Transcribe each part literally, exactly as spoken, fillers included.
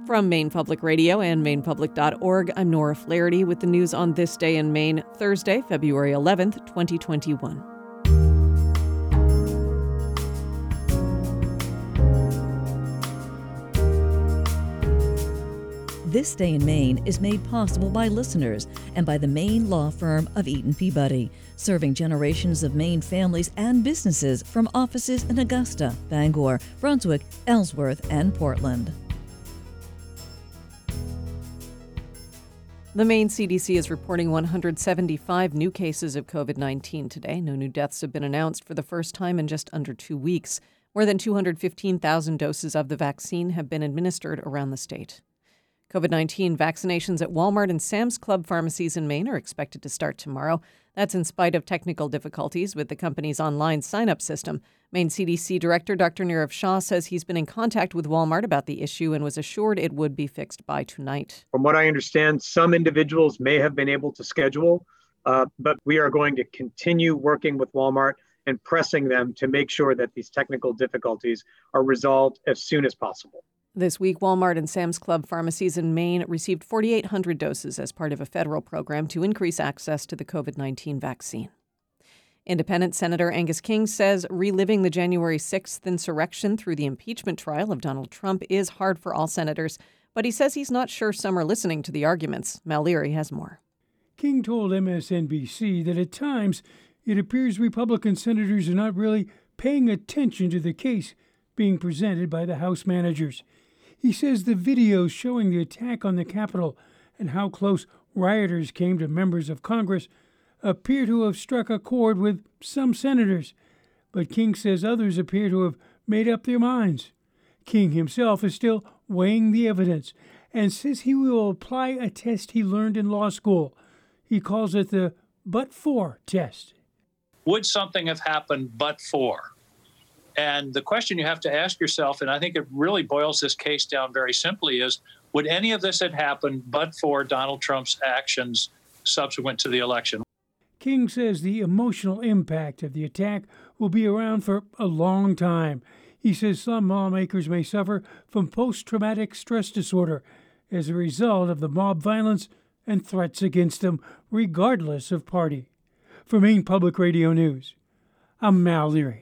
From Maine Public Radio and maine public dot org, I'm Nora Flaherty with the news on this day in Maine, Thursday, February eleventh, twenty twenty-one. This Day in Maine is made possible by listeners and by the Maine law firm of Eaton Peabody, serving generations of Maine families and businesses from offices in Augusta, Bangor, Brunswick, Ellsworth, and Portland. The Maine C D C is reporting one hundred seventy-five new cases of covid nineteen today. No new deaths have been announced for the first time in just under two weeks. More than two hundred fifteen thousand doses of the vaccine have been administered around the state. covid nineteen vaccinations at Walmart and Sam's Club pharmacies in Maine are expected to start tomorrow. That's in spite of technical difficulties with the company's online sign-up system. Maine C D C Director Doctor Nirav Shah says he's been in contact with Walmart about the issue and was assured it would be fixed by tonight. From what I understand, some individuals may have been able to schedule, uh, but we are going to continue working with Walmart and pressing them to make sure that these technical difficulties are resolved as soon as possible. This week, Walmart and Sam's Club pharmacies in Maine received forty-eight hundred doses as part of a federal program to increase access to the covid nineteen vaccine. Independent Senator Angus King says reliving the January sixth insurrection through the impeachment trial of Donald Trump is hard for all senators, but he says he's not sure some are listening to the arguments. Mal Leary has more. King told M S N B C that at times it appears Republican senators are not really paying attention to the case being presented by the House managers. He says the videos showing the attack on the Capitol and how close rioters came to members of Congress appear to have struck a chord with some senators, but King says others appear to have made up their minds. King himself is still weighing the evidence and says he will apply a test he learned in law school. He calls it the but-for test. Would something have happened but for? And the question you have to ask yourself, and I think it really boils this case down very simply, is would any of this have happened but for Donald Trump's actions subsequent to the election? King says the emotional impact of the attack will be around for a long time. He says some lawmakers may suffer from post-traumatic stress disorder as a result of the mob violence and threats against them, regardless of party. For Maine Public Radio News, I'm Mal Leary.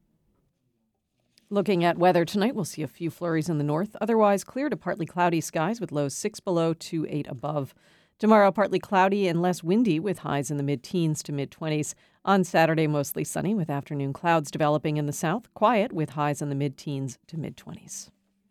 Looking at weather tonight, we'll see a few flurries in the north. Otherwise, clear to partly cloudy skies with lows six below to eight above. Tomorrow, partly cloudy and less windy with highs in the mid-teens to mid-twenties. On Saturday, mostly sunny with afternoon clouds developing in the south. Quiet with highs in the mid-teens to mid-twenties.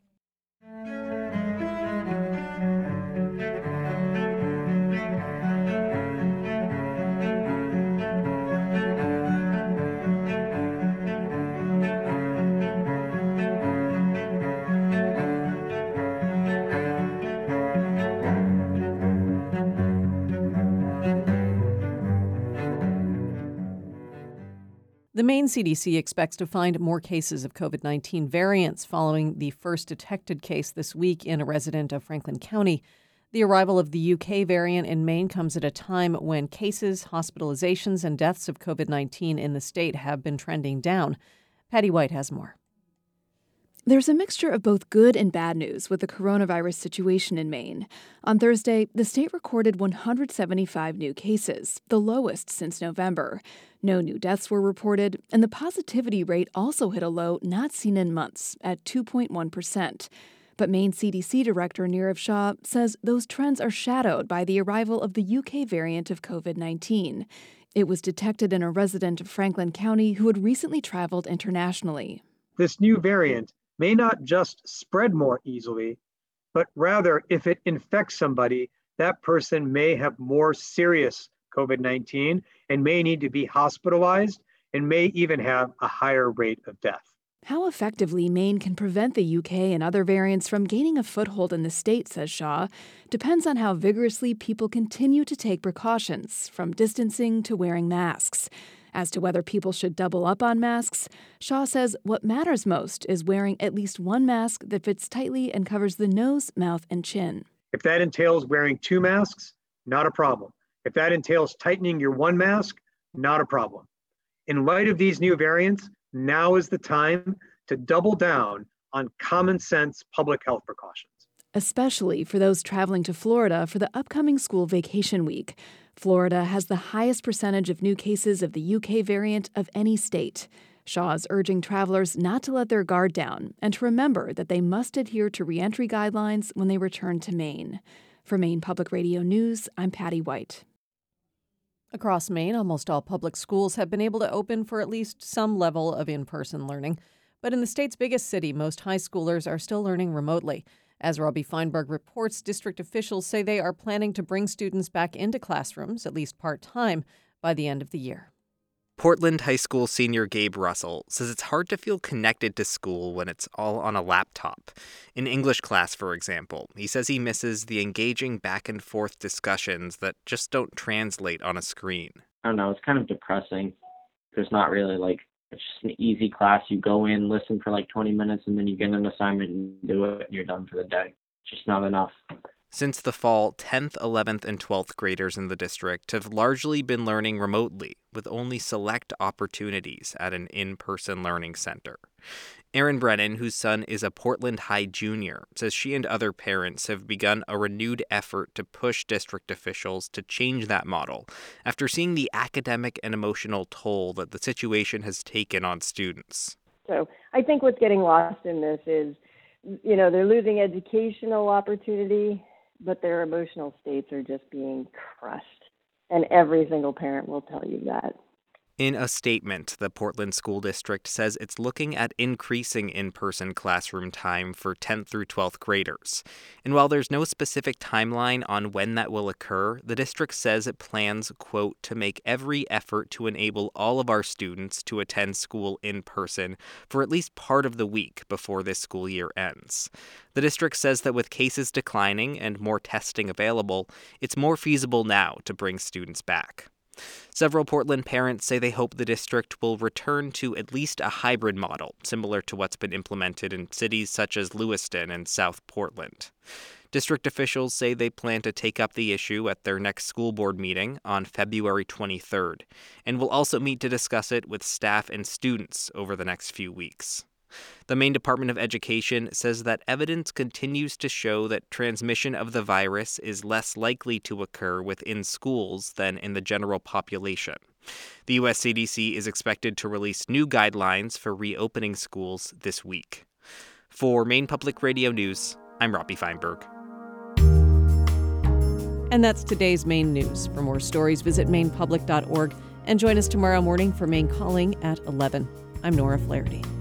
The Maine C D C expects to find more cases of covid nineteen variants following the first detected case this week in a resident of Franklin County. The arrival of the U K variant in Maine comes at a time when cases, hospitalizations, and deaths of covid nineteen in the state have been trending down. Patty White has more. There's a mixture of both good and bad news with the coronavirus situation in Maine. On Thursday, the state recorded one hundred seventy-five new cases, the lowest since November. No new deaths were reported, and the positivity rate also hit a low not seen in months at two point one percent. But Maine C D C Director Nirav Shah says those trends are shadowed by the arrival of the U K variant of covid nineteen. It was detected in a resident of Franklin County who had recently traveled internationally. This new variant may not just spread more easily, but rather if it infects somebody, that person may have more serious covid nineteen and may need to be hospitalized and may even have a higher rate of death. How effectively Maine can prevent the U K and other variants from gaining a foothold in the state, says Shah, depends on how vigorously people continue to take precautions, from distancing to wearing masks. As to whether people should double up on masks, Shah says what matters most is wearing at least one mask that fits tightly and covers the nose, mouth, and chin. If that entails wearing two masks, not a problem. If that entails tightening your one mask, not a problem. In light of these new variants, now is the time to double down on common sense public health precautions. especially for those traveling to Florida for the upcoming school vacation week. Florida has the highest percentage of new cases of the U K variant of any state. Shaw is urging travelers not to let their guard down and to remember that they must adhere to reentry guidelines when they return to Maine. For Maine Public Radio News, I'm Patty White. Across Maine, almost all public schools have been able to open for at least some level of in-person learning. But in the state's biggest city, most high schoolers are still learning remotely. As Robbie Feinberg reports, district officials say they are planning to bring students back into classrooms, at least part-time, by the end of the year. Portland High School senior Gabe Russell says it's hard to feel connected to school when it's all on a laptop. In English class, for example, he says he misses the engaging back-and-forth discussions that just don't translate on a screen. I don't know, it's kind of depressing. There's not really, like, it's just an easy class. You go in, listen for like twenty minutes, and then you get an assignment and do it, and you're done for the day. It's just not enough. Since the fall, tenth, eleventh, and twelfth graders in the district have largely been learning remotely, with only select opportunities at an in-person learning center. Erin Brennan, whose son is a Portland High junior, says she and other parents have begun a renewed effort to push district officials to change that model after seeing the academic and emotional toll that the situation has taken on students. So I think what's getting lost in this is, you know, they're losing educational opportunity, but their emotional states are just being crushed. And every single parent will tell you that. In a statement, the Portland School District says it's looking at increasing in-person classroom time for tenth through twelfth graders. And while there's no specific timeline on when that will occur, the district says it plans, quote, to make every effort to enable all of our students to attend school in person for at least part of the week before this school year ends. The district says that with cases declining and more testing available, it's more feasible now to bring students back. Several Portland parents say they hope the district will return to at least a hybrid model, similar to what's been implemented in cities such as Lewiston and South Portland. District officials say they plan to take up the issue at their next school board meeting on February twenty-third, and will also meet to discuss it with staff and students over the next few weeks. The Maine Department of Education says that evidence continues to show that transmission of the virus is less likely to occur within schools than in the general population. The U S C D C is expected to release new guidelines for reopening schools this week. For Maine Public Radio News, I'm Robbie Feinberg. And that's today's Maine News. For more stories, visit maine public dot org and join us tomorrow morning for Maine Calling at eleven. I'm Nora Flaherty.